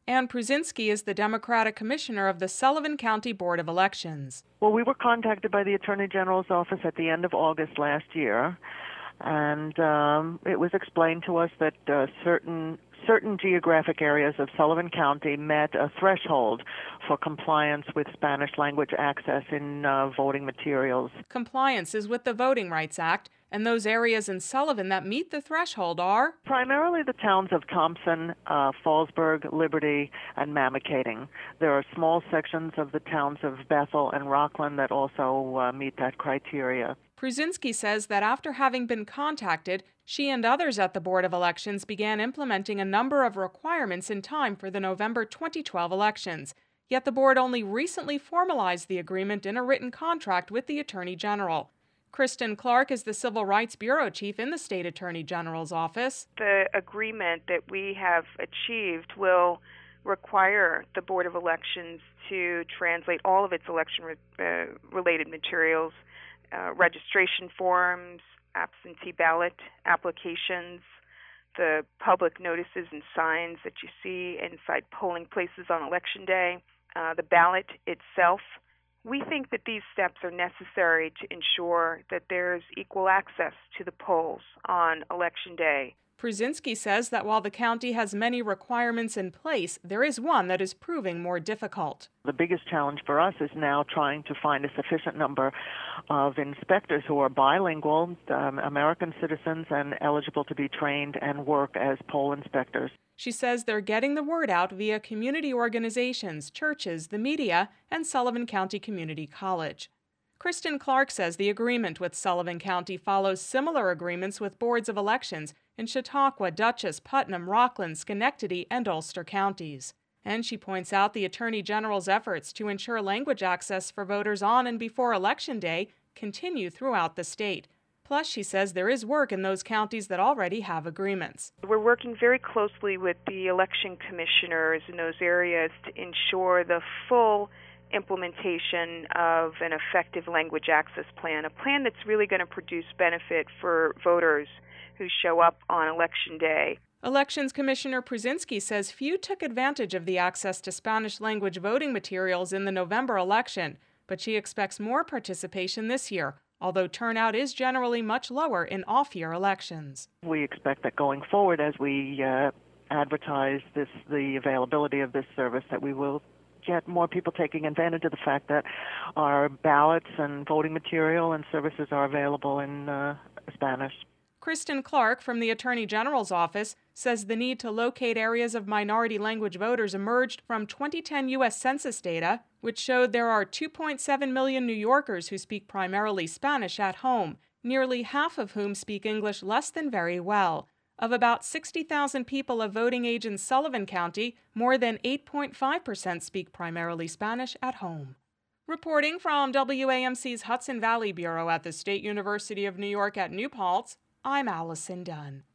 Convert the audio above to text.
Ann Prusinski is the Democratic Commissioner of the Sullivan County Board of Elections. Well, we were contacted by the Attorney General's office at the end of August last year, and it was explained to us that certain geographic areas of Sullivan County met a threshold for compliance with Spanish language access in voting materials. Compliance is with the Voting Rights Act, and those areas in Sullivan that meet the threshold are primarily the towns of Thompson, Fallsburg, Liberty, and Mamakating. There are small sections of the towns of Bethel and Rockland that also meet that criteria. Prusinski says that after having been contacted, she and others at the Board of Elections began implementing a number of requirements in time for the November 2012 elections. Yet the board only recently formalized the agreement in a written contract with the Attorney General. Kristen Clark is the Civil Rights Bureau Chief in the State Attorney General's office. The agreement that we have achieved will require the Board of Elections to translate all of its election-related materials, registration forms, absentee ballot applications, the public notices and signs that you see inside polling places on Election Day, the ballot itself. We think that these steps are necessary to ensure that there's equal access to the polls on Election Day. Prusinski says that while the county has many requirements in place, there is one that is proving more difficult. The biggest challenge for us is now trying to find a sufficient number of inspectors who are bilingual, American citizens, and eligible to be trained and work as poll inspectors. She says they're getting the word out via community organizations, churches, the media, and Sullivan County Community College. Kristen Clark says the agreement with Sullivan County follows similar agreements with boards of elections in Chautauqua, Dutchess, Putnam, Rockland, Schenectady, and Ulster counties. And she points out the Attorney General's efforts to ensure language access for voters on and before Election Day continue throughout the state. Plus, she says there is work in those counties that already have agreements. We're working very closely with the election commissioners in those areas to ensure the full implementation of an effective language access plan, a plan that's really going to produce benefit for voters who show up on Election Day. Elections Commissioner Prusinski says few took advantage of the access to Spanish language voting materials in the November election, but she expects more participation this year, although turnout is generally much lower in off-year elections. We expect that going forward, as we advertise the availability of this service, that we will get more people taking advantage of the fact that our ballots and voting material and services are available in Spanish. Kristen Clark from the Attorney General's office says the need to locate areas of minority language voters emerged from 2010 U.S. Census data, which showed there are 2.7 million New Yorkers who speak primarily Spanish at home, nearly half of whom speak English less than very well. Of about 60,000 people of voting age in Sullivan County, more than 8.5% speak primarily Spanish at home. Reporting from WAMC's Hudson Valley Bureau at the State University of New York at New Paltz, I'm Allison Dunn.